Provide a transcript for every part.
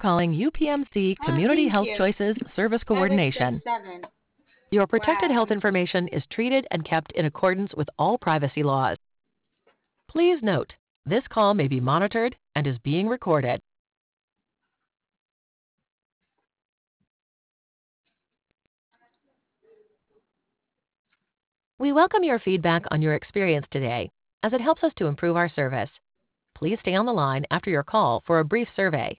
calling UPMC Community thank Health you. Choices Service Coordination. 7. Your protected Wow. health information is treated and kept in accordance with all privacy laws. Please note, this call may be monitored and is being recorded. We welcome your feedback on your experience today, as it helps us to improve our service. Please stay on the line after your call for a brief survey.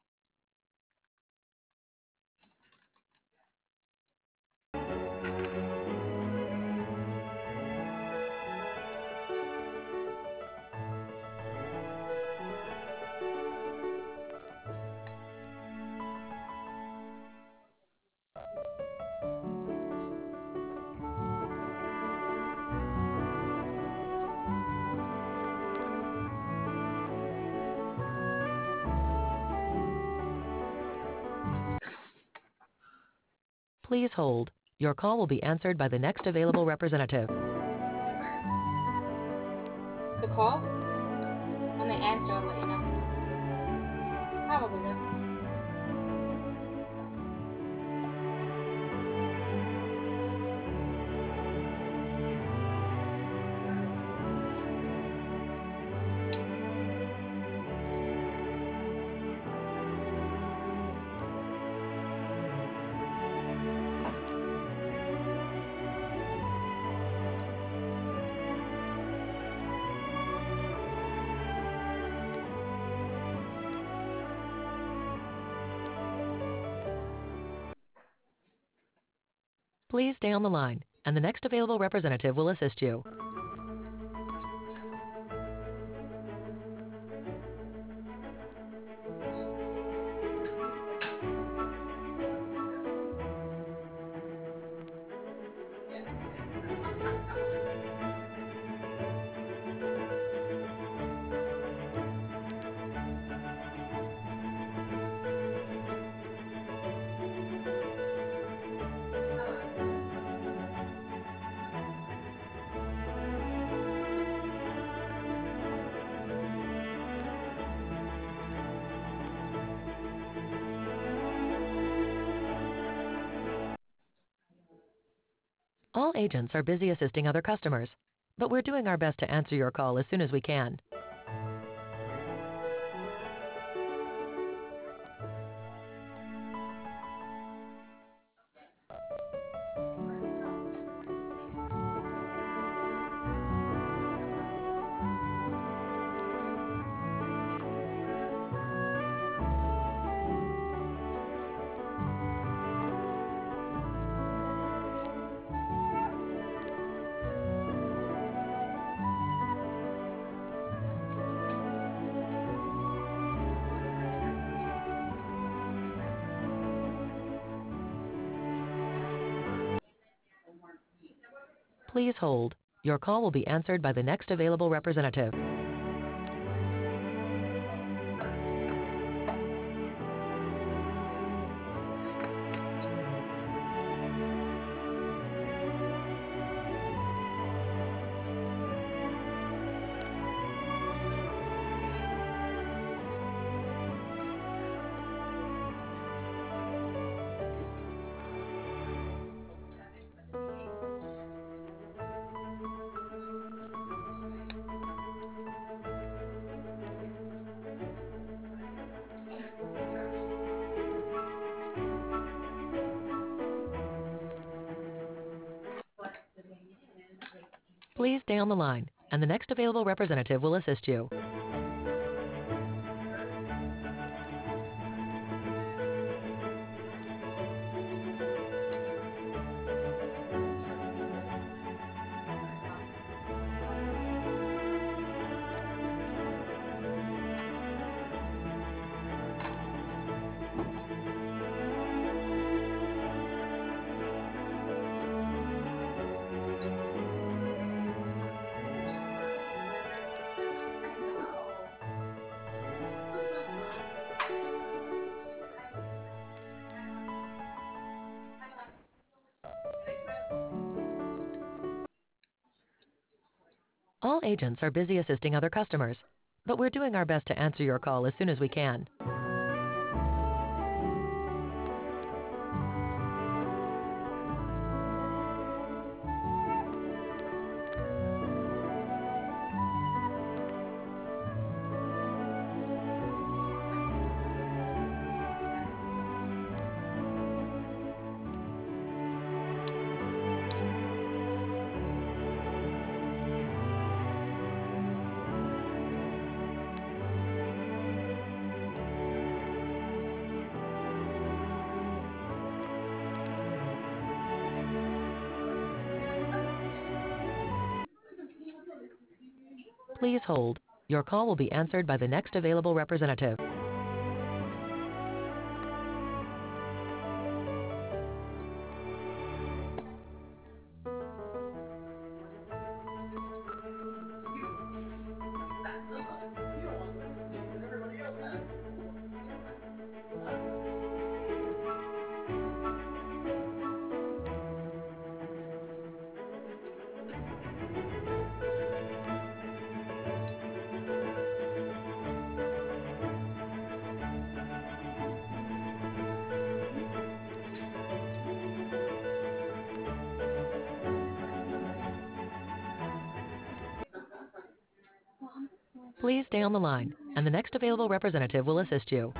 Please hold. Your call will be answered by the next available representative. The call? When they answer, I'll let you know. Probably though. Please stay on the line, and the next available representative will assist you. All agents are busy assisting other customers, but we're doing our best to answer your call as soon as we can. Please hold. Your call will be answered by the next available representative. Please stay on the line, and the next available representative will assist you. All agents are busy assisting other customers, but we're doing our best to answer your call as soon as we can. Please hold. Your call will be answered by the next available representative. Please stay on the line, and the next available representative will assist you.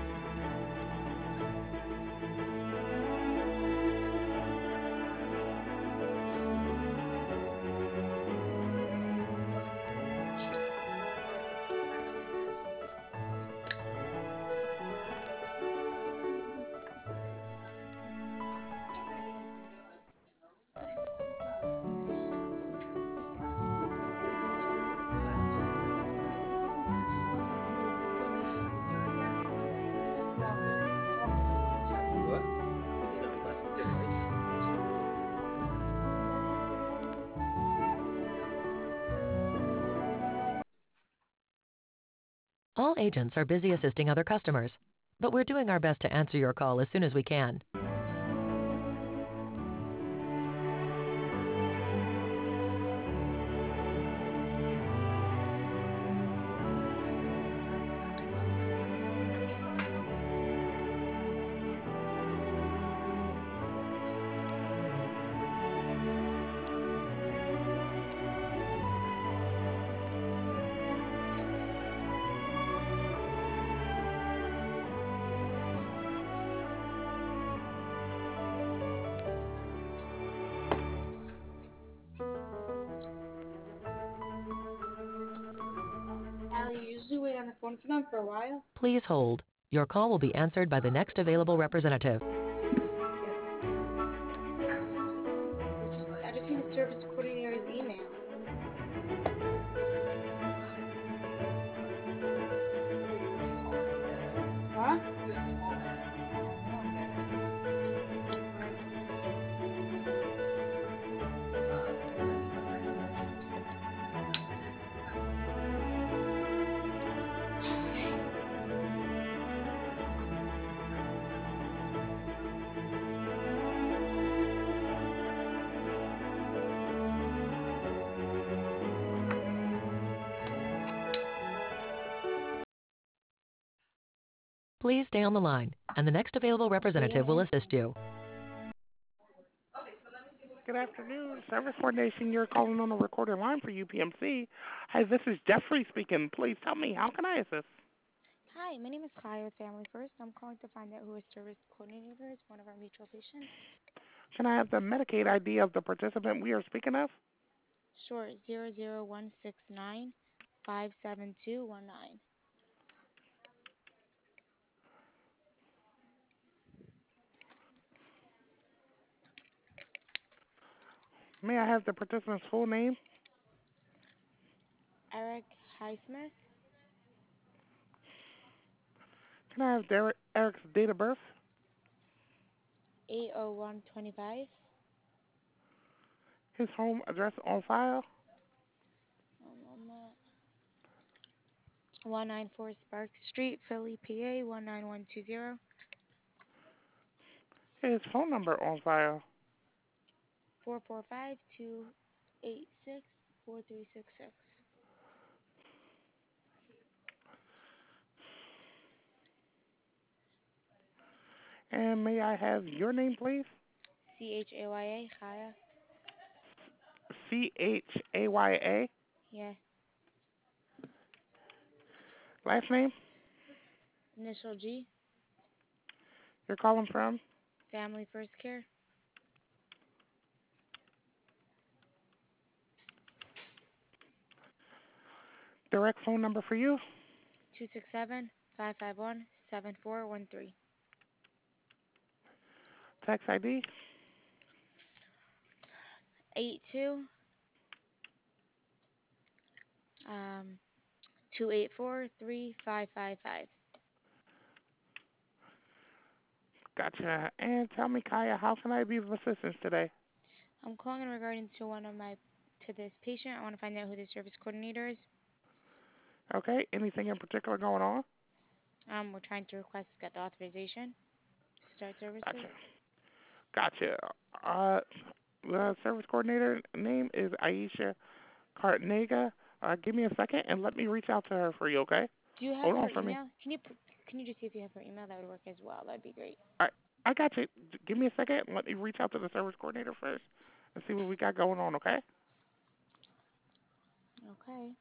All agents are busy assisting other customers, but we're doing our best to answer your call as soon as we can. Allie, you usually wait on the phone for them for a while? Please hold. Your call will be answered by the next available representative. I just need a service coordinator's email. Huh? Please stay on the line, and the next available representative will assist you. Good afternoon. Service coordination, you're calling on a recorded line for UPMC. Hi, this is Jeffrey speaking. Please tell me, how can I assist? Hi, my name is Kaya with Family First. I'm calling to find out who a service coordinator is, one of our mutual patients. Can I have the Medicaid ID of the participant we are speaking of? Sure, 00169-57219. May I have the participant's full name? Eric Highsmith, Can I have Eric's date of birth? 80125. His home address on file? 194 Spark Street, Philly, PA 19120. His phone number on file? 445-286-4366. And may I have your name, please? CHAYA, Kaya. CHAYA. Yeah. Last name? Initial G, You're calling from? Family First Care. Direct phone number for you? 267-551-7413. Tax ID? 82 284-3555. Gotcha. And tell me, Kaya, how can I be of assistance today? I'm calling in regarding to this patient. I want to find out who the service coordinator is. Okay. Anything in particular going on? We're trying to get the authorization to start Gotcha. services. Gotcha. Uh, the service coordinator name is Aisha Cartnega. Give me a second and let me reach out to her for you, okay? Do you have Hold on her for me. email? Can you just see if you have her email? That would work as well. That'd be great. I got you. Give me a second and let me reach out to the service coordinator first and see what we got going on, okay? Okay.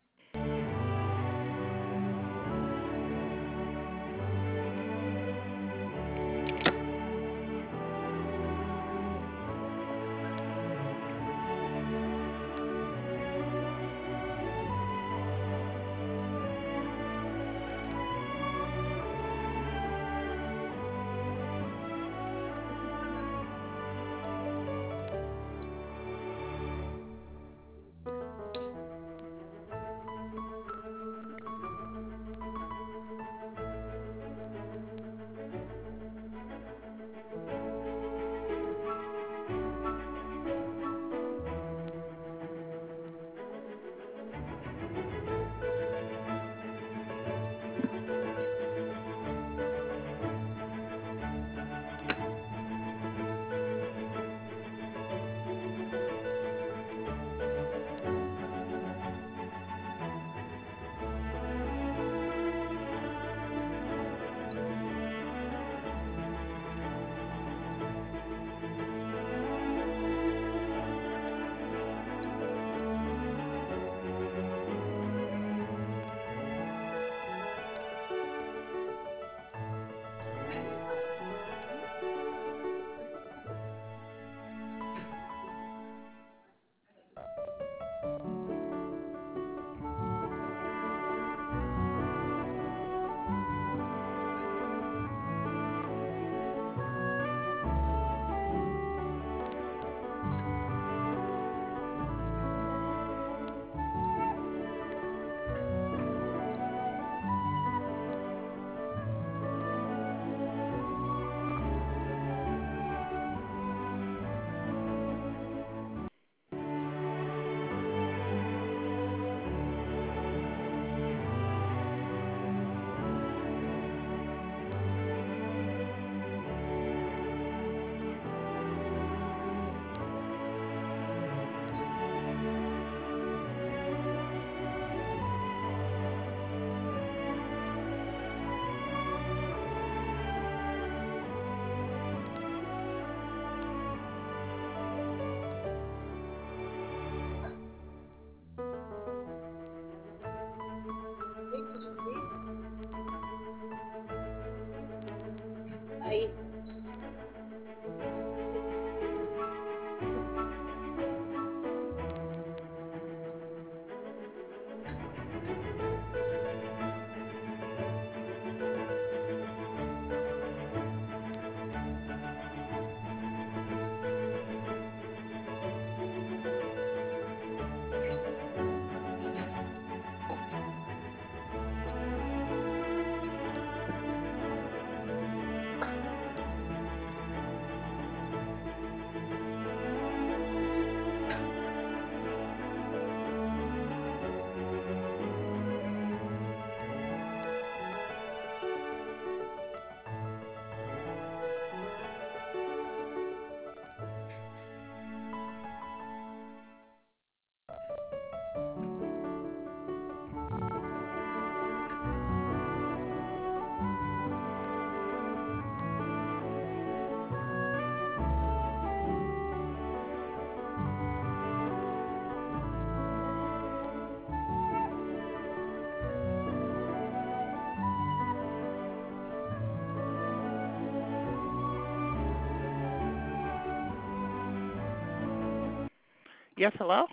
Yes, hello?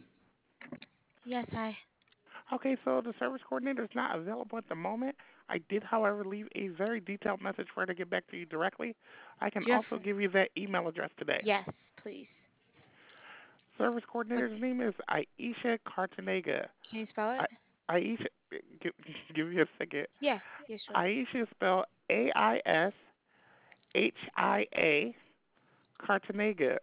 Yes, hi. Okay, so the service coordinator is not available at the moment. I did, however, leave a very detailed message for her to get back to you directly. I can Do you have also give you that email address today. Yes, please. Service coordinator's What's name is Aisha Cartanega. Can you spell I, it? Aisha, give, give me a second. Yeah. Yeah, sure. Aisha is spelled Aishia, Cartagena,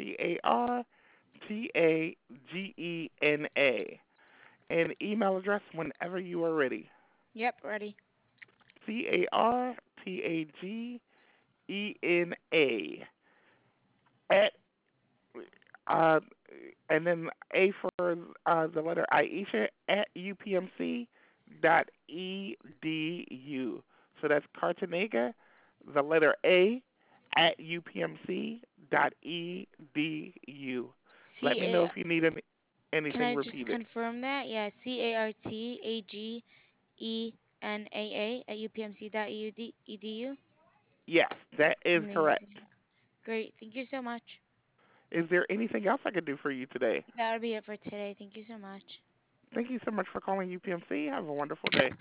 Cartagena. And email address whenever you are ready. Yep, ready. Cartagena at uh, and then A for the letter Aisha at upmc dot edu. So that's Cartagena, the letter A at upmc dot edu. Let C me know A. if you need Can anything I just repeated. confirm that? Yeah, CARTAGENAA at upmc.edu. Yes, that is correct. Amazing. Great. Thank you so much. Is there anything else I could do for you today? That'll be it for today. Thank you so much. Thank you so much for calling UPMC. Have a wonderful day.